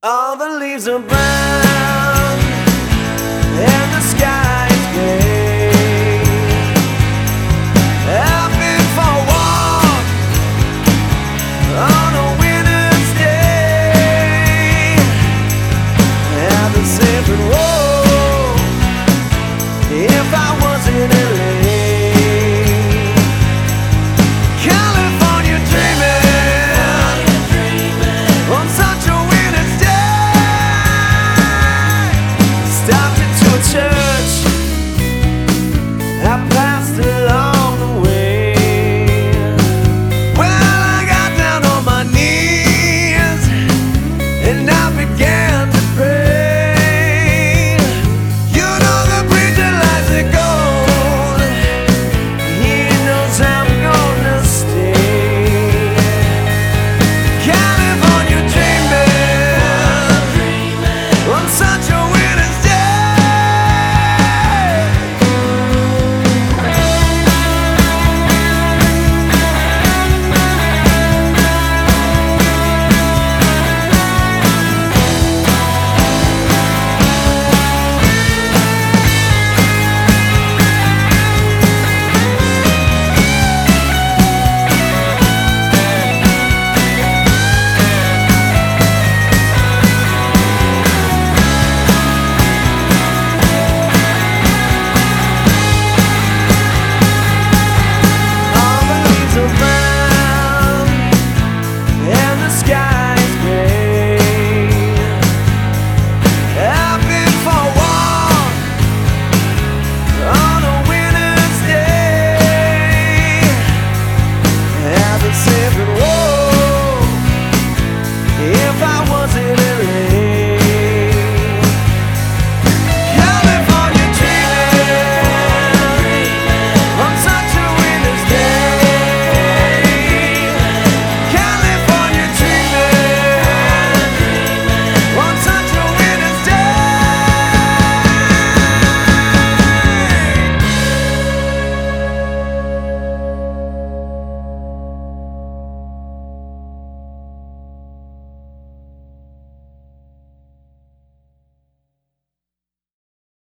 All the leaves are brown and the sky is gray. I've been for a walk on a winter's day. I've been saying, whoa, if I was in LA. California dreaming on such a winter's day. Stopped into a church I passed along the way. Well, I got down on my knees and I began